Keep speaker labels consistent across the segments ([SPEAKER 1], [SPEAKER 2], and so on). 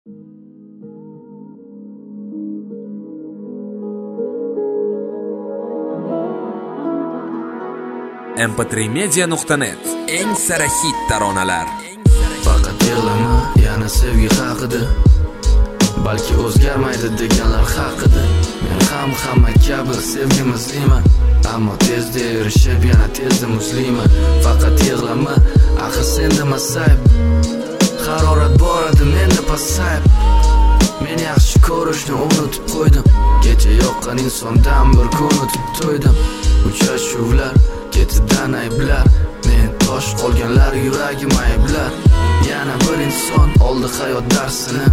[SPEAKER 1] mp3media.net eng sara hit taronalar.
[SPEAKER 2] Faqat yig'lama, yana sevgi haqida. Balki o'zgarmaydi deganlar haqida. Men ham hamma kabi sevgimizliman, ammo tezda erishib yana tezda muzliman. Faqat yig'lama, axir senda masayib. Harorat bor edi menda pasayib. Men yaxshi ko'rishni unutib qo'ydim. Kecha yoqqan insondan bir kun o'tib to'ydim. Uchrashuvlar, ketidan ayblar, men tosh qolganlar yuragim ayblar. Yana bir inson oldi hayot darsini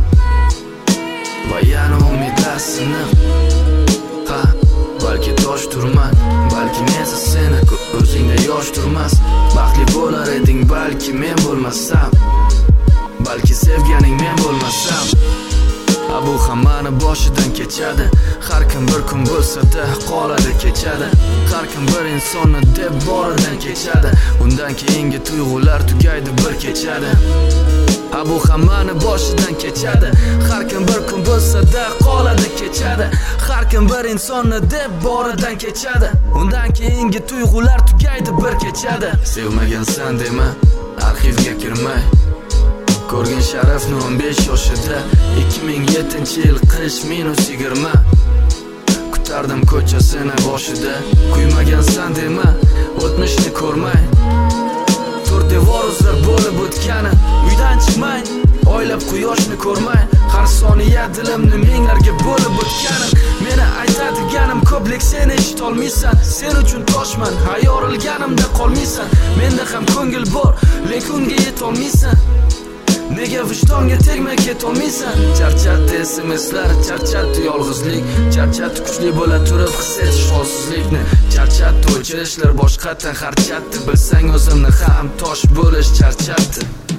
[SPEAKER 2] va yana umidlar sinib. Ha, balki tosh turman, balki mensa seni o'zingda yosh turmas. Baxtli bo'lar eding balki men bo'lmasam, balki sevganing men bo'lmasam. Bu hammani boshidan kechadi. Har kim bir kun bo'lsa-da qoladi kechadi. Har kim bir insonni deb boridan kechadi. Undan keyingi tuyg'ular tugaydi bir kechadi. Bu hammani boshidan kechadi. Har kim bir kun bo'lsa-da qoladi kechadi. Har kim bir insonni deb boridan kechadi. Undan keyingi tuyg'ular tugaydi bir kechadi. Sevmagansan dema, arxivga kirmay. Ko'rgan sharafni 15 yoshida, 2007-yil qish -20. Kutardim ko'chasini boshida. Kuymagansan dema, o'tmishni ko'rmay. To'rt devor uzra bo'lib o'tgani, uydan chiqmay, oylab quyoshni ko'rmay. Har soniya dilimni minglarga bo'lib o'tganim. Meni aytadiganim ko'plik, sen eshitolmaysan. Sen uchun toshman, hayorilganimda qolmaysan. Menda ham ko'ngil bor, lekin unga yetolmaysan. Nega vijdonga tegmay ketolmaysan? Charchatdi SMSlar, charchatdi yolg'izlik, charchatdi kuchli bo'la turib his etish holsizlikni, charchatdi o'chirishlar boshqatdan harchatdi. Bilsang o'zimni ham tosh bo'lish charchatdi.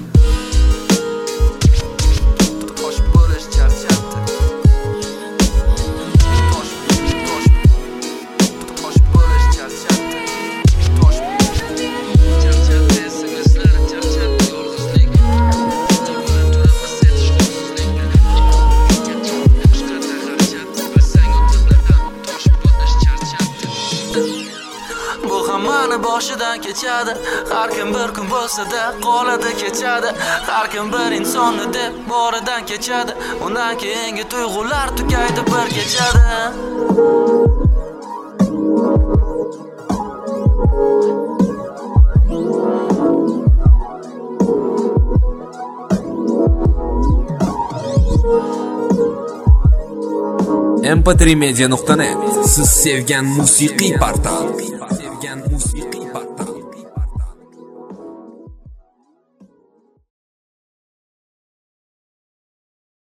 [SPEAKER 2] Tosh bo'lish charchatdi. Tosh bo'lish charchatdi. Charchatdi SMSlar, charchatdi yolg'izlik. Bu hammani boshidan kechadi. Har kim bir kun bo'lsa-da qoladi kechadi. Har kim bir insonni deb boridan kechadi. Undan keyingi tuyg'ular tugaydi bir kechadi.
[SPEAKER 1] mp3media.net siz sevgan musiqiy portal.